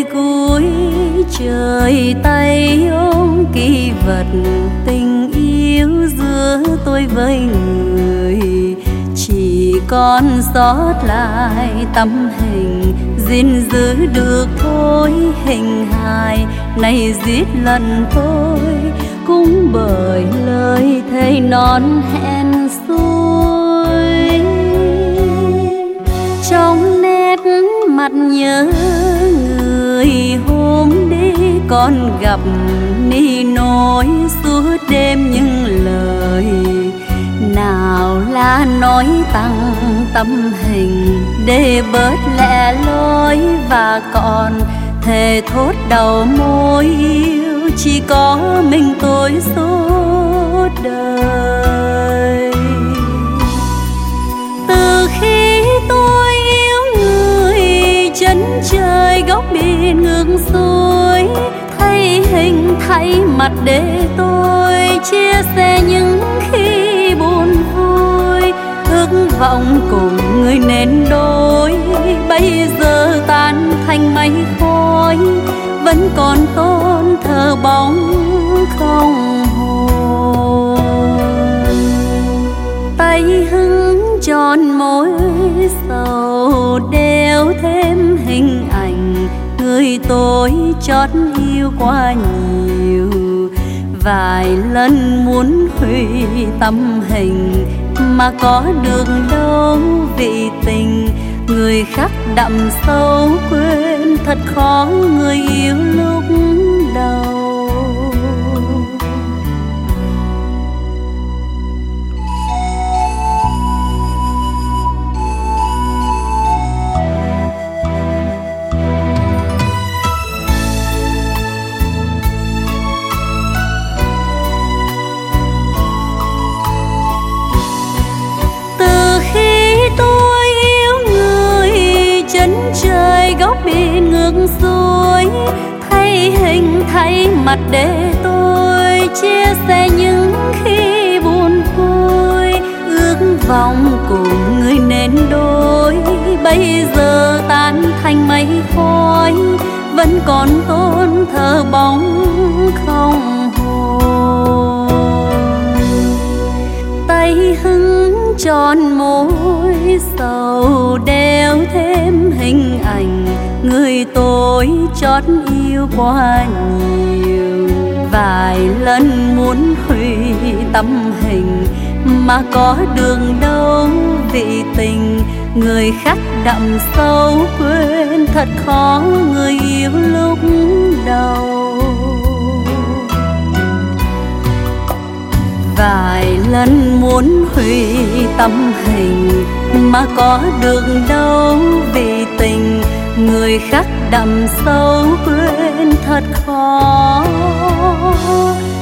cuối trời tay ôm kỷ vật tình yêu giữa tôi với người, chỉ còn sót lại tâm hình gìn giữ được thôi. Hình hài này giết lần tôi cũng bởi lời thề non hẹn xuôi. Trong nét mặt nhớ người hôm đi còn gặp ni nói suốt đêm những lời nào là nói tăng tâm hình để bớt lẻ loi, và còn thề thốt đầu môi yêu chỉ có mình tôi suốt đời. Từ khi tôi yêu người chân trời góc biển ngược xuôi, thấy hình thấy mặt để tôi chia sẻ những khi buồn vui. Ước vọng cùng người nên đôi bây giờ tan thành mây khói, vẫn còn tôn thờ bóng không hồn. Tay hứng tròn môi sầu đeo thêm hình ảnh người tôi chót yêu quá nhiều. Vài lần muốn hủy tâm hình mà có được đâu, vì tình người khắc đậm sâu quên thật khó người yêu lúc đầu. Góc biển ngược xuôi, thấy hình thấy mặt để tôi chia sẻ những khi buồn vui. Ước vọng cùng người nên đôi bây giờ tan thành mây khói, vẫn còn tôn thờ bóng không hồn. Tay hứng tròn môi sầu đeo thêm hình ảnh người tôi chót yêu quá nhiều. Vài lần muốn hủy tâm hình mà có đường đâu, vì tình người khắc đậm sâu quên thật khó người yêu lúc đầu. Vài lần muốn hủy tâm hình mà có được đâu, vì tình người khắc đậm sâu quên thật khó